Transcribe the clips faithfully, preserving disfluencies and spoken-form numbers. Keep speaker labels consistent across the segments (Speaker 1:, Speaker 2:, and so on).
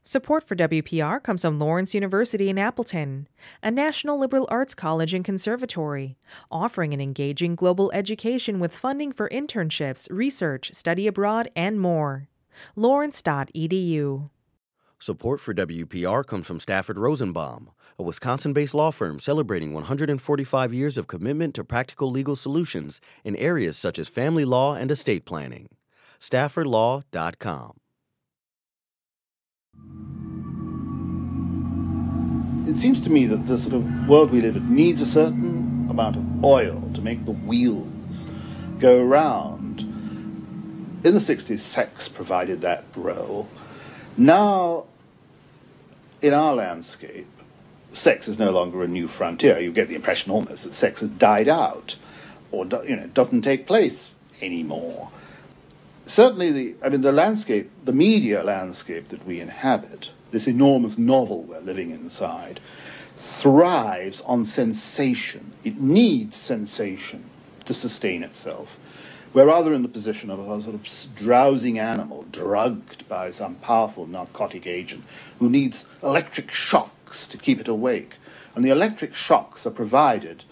Speaker 1: Support for W P R comes from Lawrence University in Appleton, a national liberal arts college and conservatory, offering an engaging global education with funding for internships, research, study abroad, and more. lawrence dot e d u.
Speaker 2: Support for W P R comes from Stafford Rosenbaum, a Wisconsin-based law firm celebrating one hundred forty-five years of commitment to practical legal solutions in areas such as family law and estate planning. stafford law dot com.
Speaker 3: It seems to me that the sort of world we live in needs a certain amount of oil to make the wheels go round. In the sixties, sex provided that role. Now, in our landscape, sex is no longer a new frontier. You get the impression almost that sex has died out, or you know, doesn't take place anymore. Certainly, the I mean, the landscape, the media landscape that we inhabit, this enormous novel we're living inside, thrives on sensation. It needs sensation to sustain itself. We're rather in the position of a sort of drowsing animal drugged by some powerful narcotic agent who needs electric shocks to keep it awake. And the electric shocks are provided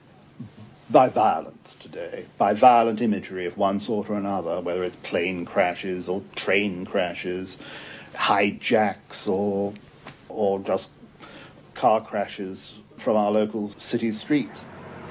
Speaker 3: by violence today, by violent imagery of one sort or another, whether it's plane crashes or train crashes, hijacks or or just car crashes from our local city streets.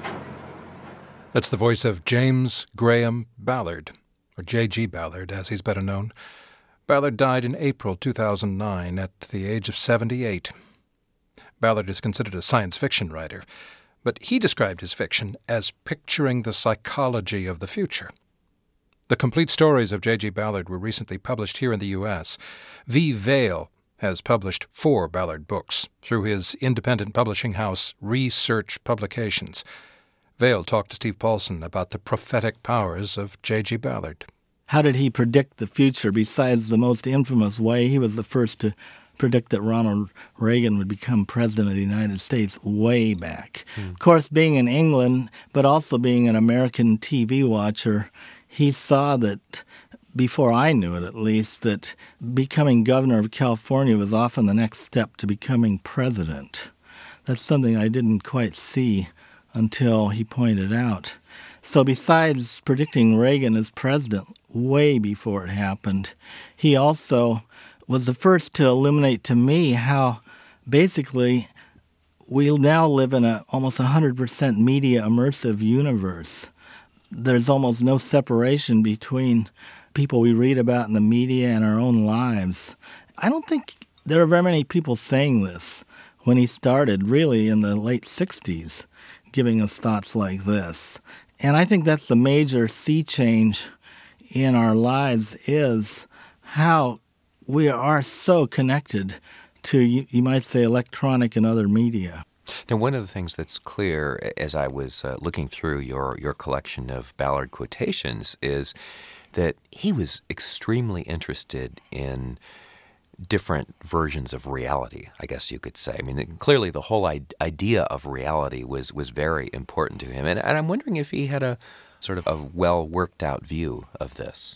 Speaker 4: That's the voice of James Graham Ballard, or J G Ballard, as he's better known. Ballard died in April two thousand nine at the age of seventy-eight. Ballard is considered a science fiction writer, but he described his fiction as picturing the psychology of the future. The complete stories of J G Ballard were recently published here in the U S V. Vale has published four Ballard books through his independent publishing house, Research Publications. Vale talked to Steve Paulson about the prophetic powers of J G Ballard.
Speaker 5: How did he predict the future besides the most infamous way? He was the first to predict that Ronald Reagan would become president of the United States way back. Hmm. Of course, being in England, but also being an American T V watcher, he saw that, before I knew it at least, that becoming governor of California was often the next step to becoming president. That's something I didn't quite see until he pointed out. So besides predicting Reagan as president way before it happened, he also was the first to illuminate to me how basically we now live in a almost one hundred percent media immersive universe. There's almost no separation between people we read about in the media and our own lives. I don't think there are very many people saying this when he started, really in the late sixties, giving us thoughts like this. And I think that's the major sea change in our lives, is how we are so connected to, you, you might say, electronic and other media.
Speaker 6: Now, one of the things that's clear as I was uh, looking through your, your collection of Ballard quotations is that he was extremely interested in different versions of reality, I guess you could say. I mean, clearly the whole idea of reality was, was very important to him. And, and I'm wondering if he had a sort of a well-worked-out view of this.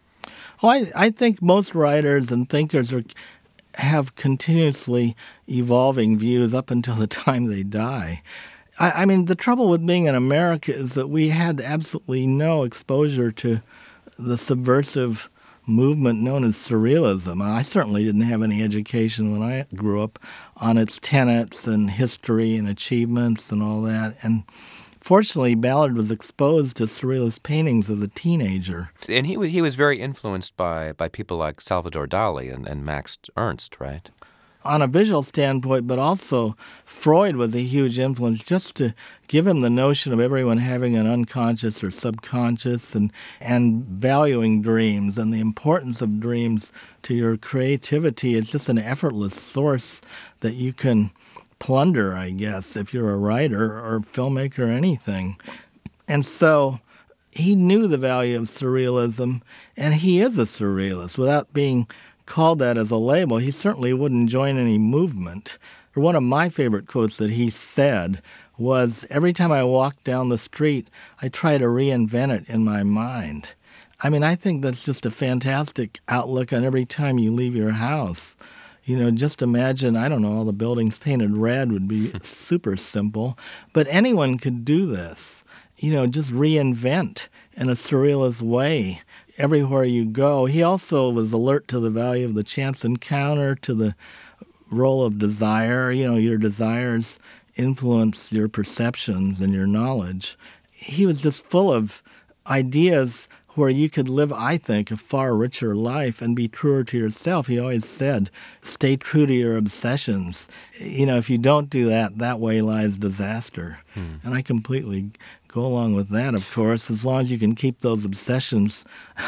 Speaker 5: Well, I, I think most writers and thinkers are have continuously evolving views up until the time they die. I, I mean, the trouble with being in America is that we had absolutely no exposure to the subversive movement known as surrealism. I certainly didn't have any education when I grew up on its tenets and history and achievements and all that. And fortunately, Ballard was exposed to surrealist paintings as a teenager.
Speaker 6: And he was, he was very influenced by, by people like Salvador Dali and, and Max Ernst, right?
Speaker 5: On a visual standpoint, but also Freud was a huge influence, just to give him the notion of everyone having an unconscious or subconscious, and, and valuing dreams and the importance of dreams to your creativity. It's just an effortless source that you can plunder, I guess, if you're a writer or filmmaker or anything. And so he knew the value of surrealism, and he is a surrealist. Without being called that as a label, he certainly wouldn't join any movement. One of my favorite quotes that he said was, every time I walk down the street, I try to reinvent it in my mind. I mean, I think that's just a fantastic outlook on every time you leave your house. You know, just imagine, I don't know, all the buildings painted red would be super simple. But anyone could do this. You know, just reinvent in a surrealist way everywhere you go. He also was alert to the value of the chance encounter, to the role of desire. You know, your desires influence your perceptions and your knowledge. He was just full of ideas where you could live, I think, a far richer life and be truer to yourself. He always said, stay true to your obsessions. You know, if you don't do that, that way lies disaster. Hmm. And I completely go along with that, of course, as long as you can keep those obsessions.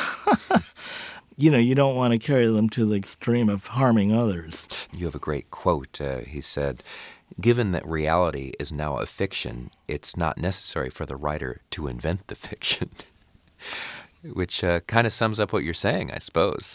Speaker 5: You know, you don't want to carry them to the extreme of harming others.
Speaker 6: You have a great quote. Uh, he said, given that reality is now a fiction, it's not necessary for the writer to invent the fiction. Which uh, kind of sums up what you're saying, I suppose.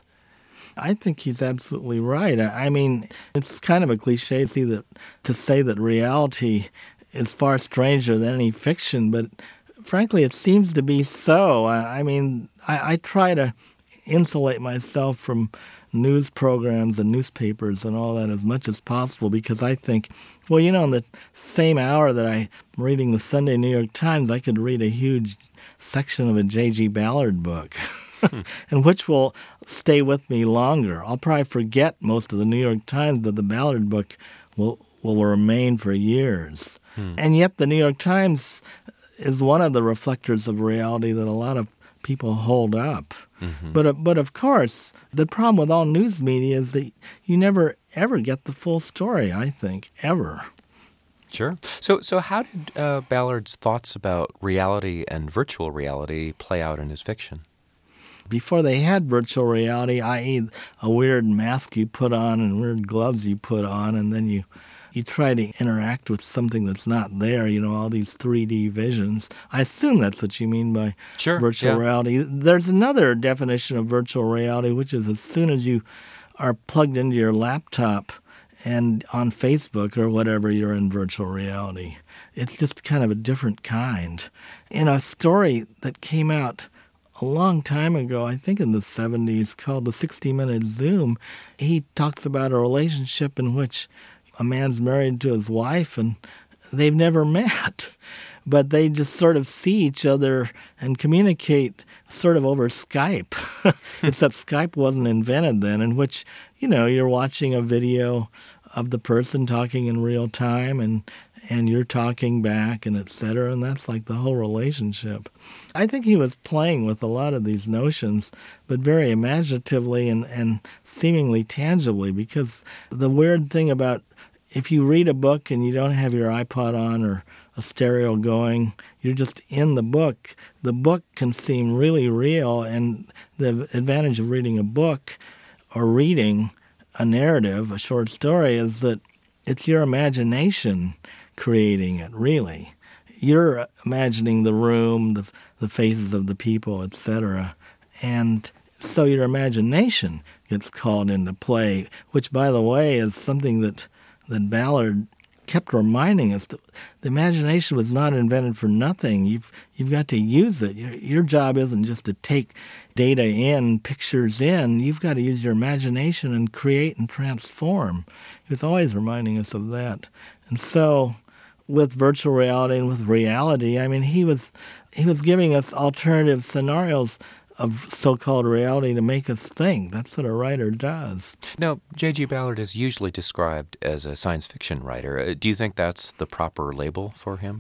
Speaker 5: I think he's absolutely right. I mean, it's kind of a cliche to, see that, to say that reality is far stranger than any fiction, but frankly, it seems to be so. I, I mean, I, I try to insulate myself from news programs and newspapers and all that as much as possible because I think, well, you know, in the same hour that I'm reading the Sunday New York Times, I could read a huge section of a J G Ballard book, hmm. and which will stay with me longer. I'll probably forget most of the New York Times, but the Ballard book will will remain for years. Hmm. And yet the New York Times is one of the reflectors of reality that a lot of people hold up. Mm-hmm. But, uh, but of course, the problem with all news media is that you never, ever get the full story, I think, ever.
Speaker 6: Sure. So so how did uh, Ballard's thoughts about reality and virtual reality play out in his fiction?
Speaker 5: Before they had virtual reality, that is a weird mask you put on and weird gloves you put on, and then you, you try to interact with something that's not there, you know, all these three D visions. I assume that's what you mean by
Speaker 6: sure,
Speaker 5: virtual
Speaker 6: yeah.
Speaker 5: reality. There's another definition of virtual reality, which is as soon as you are plugged into your laptop and on Facebook or whatever, you're in virtual reality. It's just kind of a different kind. In a story that came out a long time ago, I think in the seventies, called The sixty minute Zoom, he talks about a relationship in which a man's married to his wife and they've never met. But they just sort of see each other and communicate sort of over Skype, except Skype wasn't invented then, in which, you know, you're watching a video of the person talking in real time and and you're talking back and et cetera, and that's like the whole relationship. I think he was playing with a lot of these notions, but very imaginatively and, and seemingly tangibly, because the weird thing about if you read a book and you don't have your iPod on or a stereo going, you're just in the book. The book can seem really real, and the advantage of reading a book or reading a narrative, a short story, is that it's your imagination creating it, really. You're imagining the room, the, the faces of the people, et cetera. And so your imagination gets called into play, which, by the way, is something that, that Ballard kept reminding us that the imagination was not invented for nothing. You've you've got to use it. Your, your job isn't just to take data in, pictures in. You've got to use your imagination and create and transform. He was always reminding us of that. And so with virtual reality and with reality, I mean, he was he was giving us alternative scenarios of so-called reality to make us think. That's what a writer does.
Speaker 6: Now, J G. Ballard is usually described as a science fiction writer. Do you think that's the proper label for him?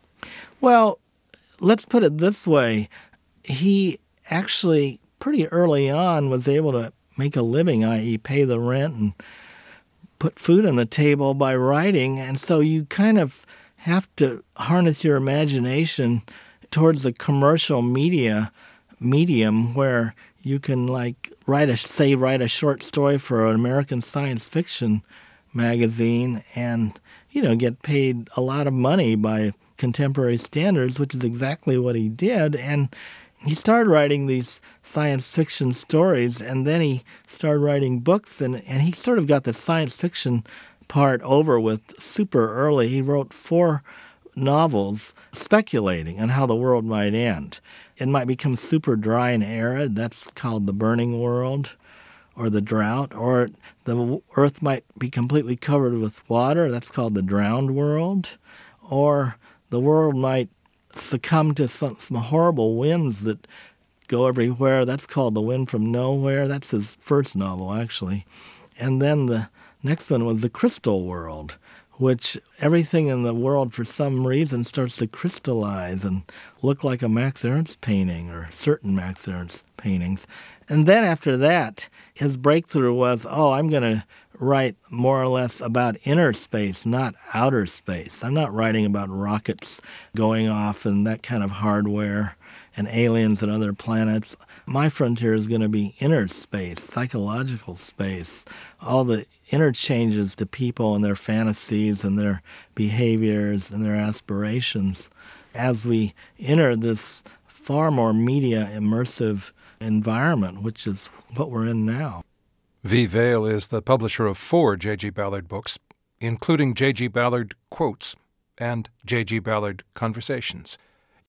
Speaker 5: Well, let's put it this way. He actually, pretty early on, was able to make a living, that is pay the rent and put food on the table by writing. And so you kind of have to harness your imagination towards the commercial media medium where you can, like, write a say write a short story for an American science fiction magazine and, you know, get paid a lot of money by contemporary standards, which is exactly what he did. And he started writing these science fiction stories, and then he started writing books, and, and he sort of got the science fiction part over with super early. He wrote four novels speculating on how the world might end. It might become super dry and arid. That's called The Burning World. or the drought, or the earth might be completely covered with water. That's called the drowned world. Or the world might succumb to some, some horrible winds that go everywhere. That's called The Wind from Nowhere. That's his first novel, actually. And then the next one was The Crystal World, which everything in the world for some reason starts to crystallize and look like a Max Ernst painting, or certain Max Ernst paintings. And then after that, his breakthrough was, oh, I'm going to write more or less about inner space, not outer space. I'm not writing about rockets going off and that kind of hardware and aliens and other planets. My frontier is going to be inner space, psychological space, all the interchanges to people and their fantasies and their behaviors and their aspirations as we enter this far more media immersive environment, which is what we're in now.
Speaker 4: V. Vale is the publisher of four J G. Ballard books, including J G. Ballard Quotes and J G. Ballard Conversations.